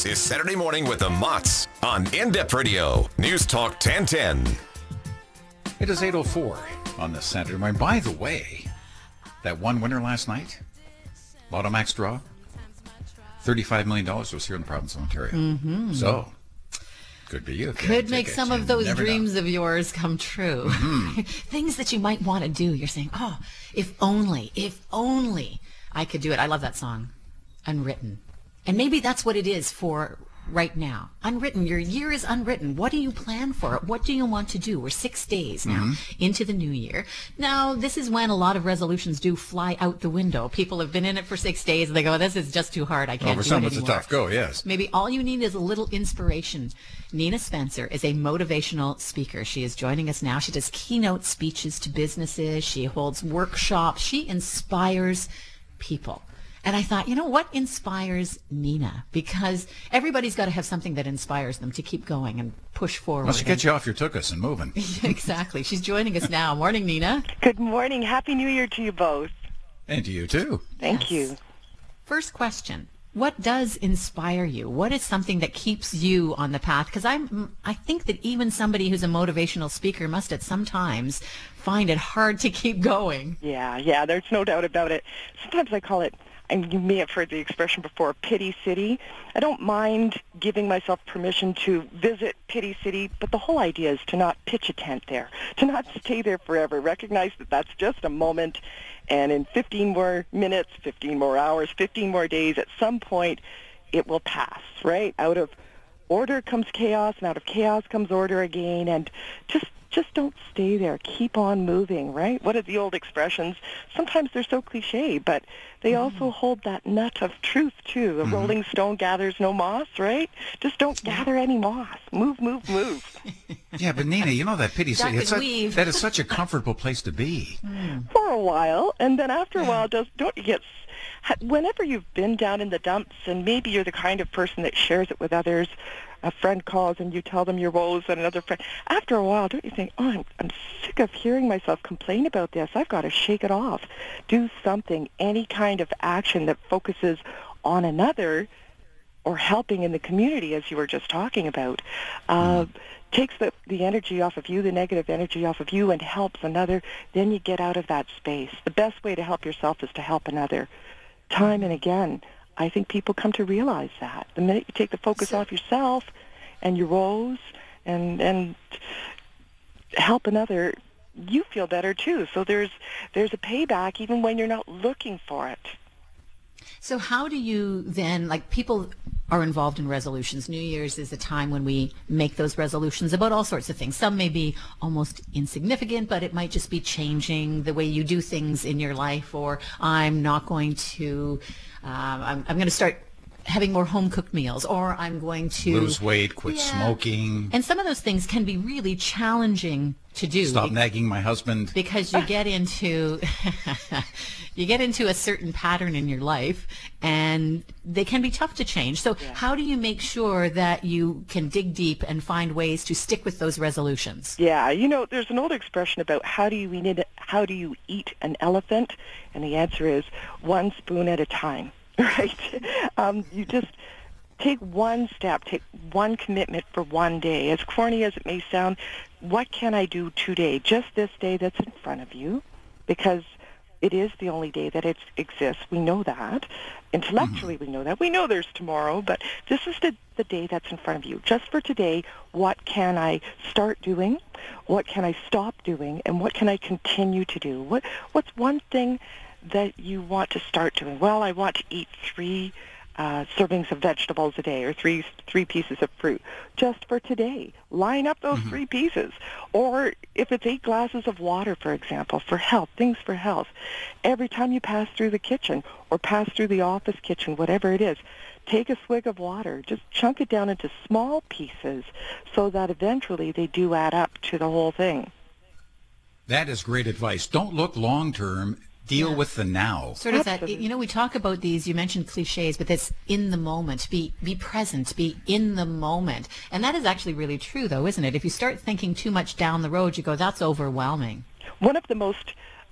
is Saturday Morning with the Mott's on In Depth Radio, News Talk 1010. It is 8:04 on this Saturday morning. By the way, that one winner last night, Lotto Max draw, $35 million was here in the province of Ontario. Mm-hmm. So, could be you. Could make some of those dreams of yours come true. Mm-hmm. Things that you might want to do. You're saying, oh, if only I could do it. I love that song, Unwritten. And maybe that's what it is for right now. Unwritten. Your year is unwritten. What do you plan for? What do you want to do? We're 6 days now into the new year. Now, this is when a lot of resolutions do fly out the window. People have been in it for 6 days and they go, this is just too hard. I can't do it anymore. For some, it's a tough go, yes. Maybe all you need is a little inspiration. Nina Spencer is a motivational speaker. She is joining us now. She does keynote speeches to businesses. She holds workshops. She inspires people. And I thought, you know, what inspires Nina? Because everybody's got to have something that inspires them to keep going and push forward. Let's get you off your tuchus and moving. Exactly. She's joining us now. Morning, Nina. Good morning. Happy New Year to you both. And to you, too. Thank you. First question. What does inspire you? What is something that keeps you on the path? Because I think that even somebody who's a motivational speaker must at some times find it hard to keep going. Yeah, there's no doubt about it. Sometimes I call it, and you may have heard the expression before, Pity City. I don't mind giving myself permission to visit Pity City, but the whole idea is to not pitch a tent there, to not stay there forever. Recognize that that's just a moment, and in 15 more minutes, 15 more hours, 15 more days, at some point, it will pass, right? Out of order comes chaos, and out of chaos comes order again, and just don't stay there. Keep on moving, right? What are the old expressions? Sometimes they're so cliche, but they also hold that nut of truth, too. A rolling stone gathers no moss, right? Just don't gather any moss. Move. Yeah, but Nina, you know that Pity City, that is such a comfortable place to be. For a while, and then after a while, don't you get... Whenever you've been down in the dumps, and maybe you're the kind of person that shares it with others, a friend calls and you tell them your woes, and another friend, after a while, don't you think, oh, I'm sick of hearing myself complain about this. I've got to shake it off. Do something, any kind of action that focuses on another or helping in the community, as you were just talking about, takes the energy off of you, the negative energy off of you, and helps another. Then you get out of that space. The best way to help yourself is to help another. Time and again, I think people come to realize that. The minute you take the focus off yourself and your woes and help another, you feel better too. So there's a payback even when you're not looking for it. So how do you then, like, people are involved in resolutions. New Year's is a time when we make those resolutions about all sorts of things. Some may be almost insignificant, but it might just be changing the way you do things in your life, or I'm not going to, I'm going to start having more home-cooked meals, or I'm going to lose weight, quit smoking. And some of those things can be really challenging to do. Stop nagging my husband. Because you get into a certain pattern in your life, and they can be tough to change. So how do you make sure that you can dig deep and find ways to stick with those resolutions? Yeah, there's an old expression about how do you eat an elephant? And the answer is one spoon at a time. Right? You just take one step, take one commitment for one day. As corny as it may sound, what can I do today? Just this day that's in front of you, because it is the only day that it exists. We know that. Intellectually, we know that. We know there's tomorrow, but this is the day that's in front of you. Just for today, what can I start doing? What can I stop doing? And what can I continue to do? What's one thing that you want to start doing? Well, I want to eat 3 servings of vegetables a day, or three pieces of fruit, just for today. Line up those 3 pieces. Or if it's 8 glasses of water, for example, for health, things for health. Every time you pass through the kitchen or pass through the office kitchen, whatever it is, take a swig of water. Just chunk it down into small pieces so that eventually they do add up to the whole thing. That is great advice. Don't look long-term. Deal with the now. Sort of that, we talk about these, you mentioned cliches, but that's in the moment. Be present, be in the moment. And that is actually really true, though, isn't it? If you start thinking too much down the road, you go, that's overwhelming. One of the most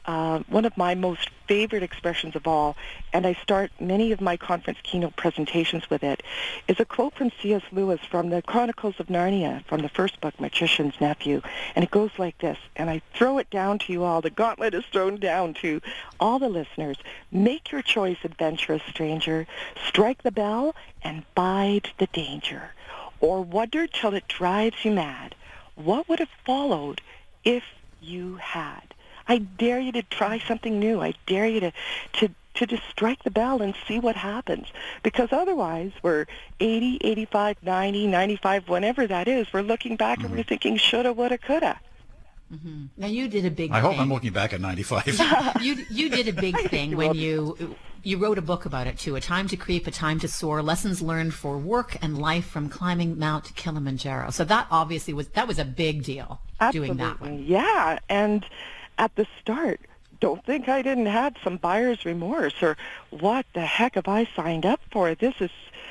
one of my most favorite expressions of all, and I start many of my conference keynote presentations with it, is a quote from C.S. Lewis from the Chronicles of Narnia, from the first book, Magician's Nephew, and it goes like this, and I throw it down to you all. The gauntlet is thrown down to all the listeners. Make your choice, adventurous stranger. Strike the bell and bide the danger, or wonder till it drives you mad. What would have followed if you had? I dare you to try something new. I dare you to just strike the bell and see what happens. Because otherwise, we're 80, 85, 90, 95, whenever that is, we're looking back and we're thinking shoulda, woulda, coulda. Mm-hmm. Now, you did a big I thing. hope I'm looking back at 95. You did a big thing when you wrote a book about it, too, A Time to Creep, A Time to Soar, Lessons Learned for Work and Life from Climbing Mount Kilimanjaro. So that obviously was a big deal, Absolutely. doing that one. Yeah, and at the start, don't think I didn't have some buyer's remorse or what the heck have I signed up for? This is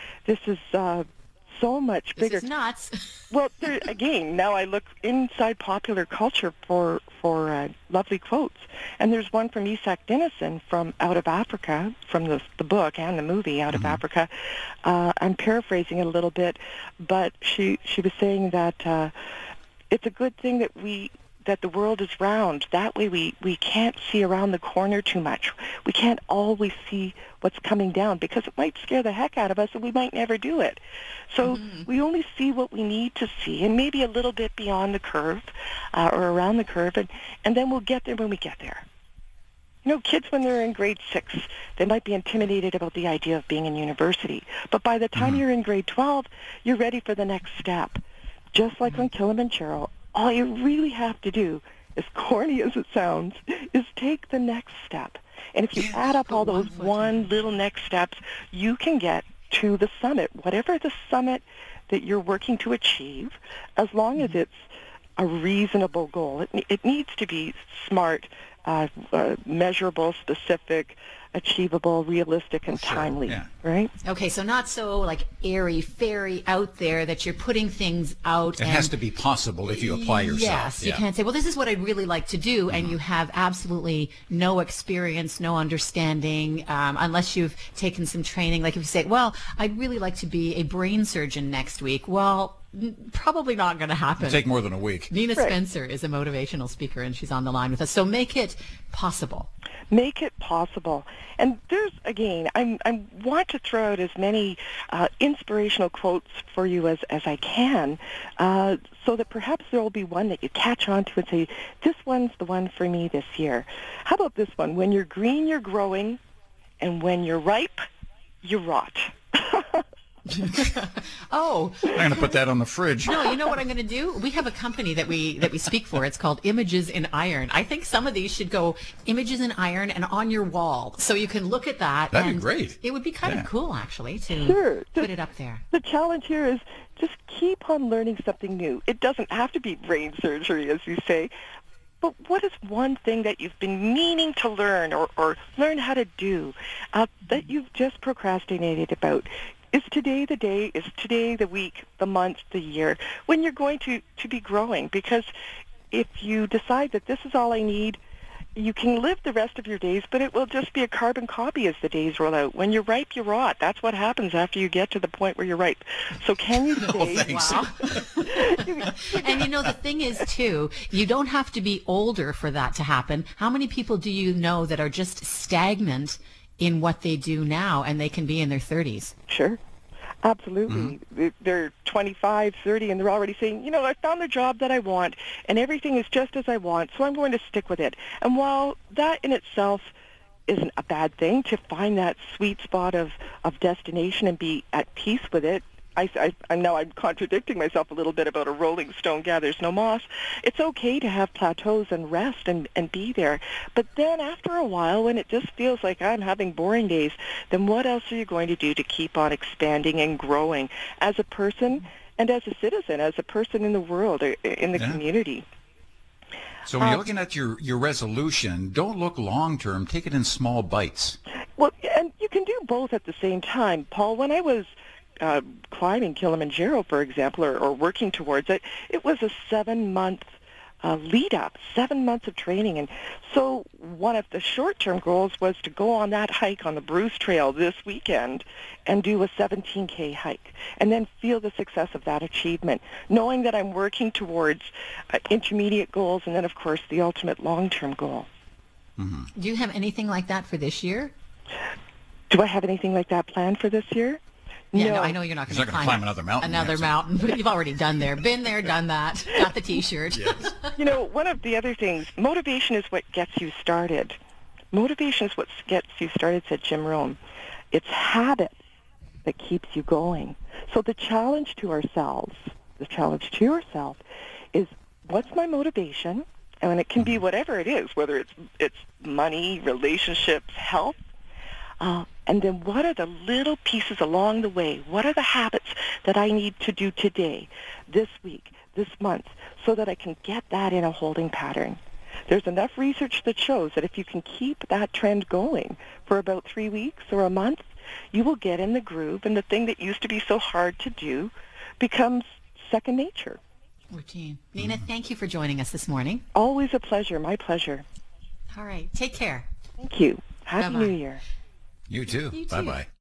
so much bigger. This is nuts. Well, again, now I look inside popular culture for lovely quotes, and there's one from Isak Dinesen from Out of Africa, from the book and the movie Out of Africa. I'm paraphrasing it a little bit, but she was saying that it's a good thing that the world is round. That way we can't see around the corner too much. We can't always see what's coming down because it might scare the heck out of us and we might never do it. So we only see what we need to see and maybe a little bit beyond the curve or around the curve, and then we'll get there when we get there. You know, kids when they're in grade 6, they might be intimidated about the idea of being in university. But by the time you're in grade 12, you're ready for the next step. Just like on Kilimanjaro, all you really have to do, as corny as it sounds, is take the next step. And if you add up all those one little next steps, you can get to the summit, whatever the summit that you're working to achieve, as long as it's a reasonable goal. It needs to be smart, measurable, specific, achievable, realistic, and timely, right? Okay, so not so like airy fairy out there that you're putting things out. It has to be possible if you apply yourself. Yes, you can't say, well, this is what I'd really like to do, and you have absolutely no experience, no understanding, unless you've taken some training. Like if you say, well, I'd really like to be a brain surgeon next week. Well, probably not going to happen. It'll take more than a week. Nina Spencer is a motivational speaker, and she's on the line with us. So make it possible. Make it possible. And there's, again, I want to throw out as many inspirational quotes for you as I can, so that perhaps there will be one that you catch on to and say, this one's the one for me this year. How about this one? When you're green, you're growing, and when you're ripe, you rot. Oh, I'm going to put that on the fridge. No, you know what I'm going to do? We have a company that we speak for. It's called Images in Iron. I think some of these should go Images in Iron and on your wall, so you can look at that. That'd be great. It would be kind of cool, actually, to put it up there. The challenge here is just keep on learning something new. It doesn't have to be brain surgery, as you say. But what is one thing that you've been meaning to learn or learn how to do that you've just procrastinated about? Is today the day, is today the week, the month, the year, when you're going to be growing? Because if you decide that this is all I need, you can live the rest of your days, but it will just be a carbon copy as the days roll out. When you're ripe, you rot. That's what happens after you get to the point where you're ripe. So can you stay? Wow. And you know, the thing is, too, you don't have to be older for that to happen. How many people do you know that are just stagnant in what they do now, and they can be in their 30s? Sure. Absolutely. They're 25, 30, and they're already saying, you know, I found the job that I want, and everything is just as I want, so I'm going to stick with it. And while that in itself isn't a bad thing, to find that sweet spot of destination and be at peace with it, I know I'm contradicting myself a little bit about a rolling stone gathers no moss. It's okay to have plateaus and rest and be there. But then after a while, when it just feels like I'm having boring days, then what else are you going to do to keep on expanding and growing as a person and as a citizen, as a person in the world, or in the community? So when you're looking at your resolution, don't look long-term. Take it in small bites. Well, and you can do both at the same time. Paul, when I was climbing Kilimanjaro, for example, or working towards it, it was a 7-month lead up, 7 months of training. And so one of the short-term goals was to go on that hike on the Bruce Trail this weekend and do a 17K hike, and then feel the success of that achievement, knowing that I'm working towards intermediate goals and then, of course, the ultimate long-term goal. Mm-hmm. Do you have anything like that for this year? Do I have anything like that planned for this year? Yeah, No. no, I know you're not going to climb another mountain. Another mountain, but you've already done there. Been there, done that. Got the T-shirt. Yes. You know, one of the other things, motivation is what gets you started. Motivation is what gets you started, said Jim Rohn. It's habit that keeps you going. So the challenge to ourselves, the challenge to yourself is, what's my motivation? And it can be whatever it is, whether it's money, relationships, health. And then what are the little pieces along the way? What are the habits that I need to do today, this week, this month, so that I can get that in a holding pattern? There's enough research that shows that if you can keep that trend going for about 3 weeks or a month, you will get in the groove, and the thing that used to be so hard to do becomes second nature. Routine. Nina, thank you for joining us this morning. Always a pleasure. My pleasure. All right. Take care. Thank you. Happy Bye-bye. New Year. You too. You too. Bye-bye.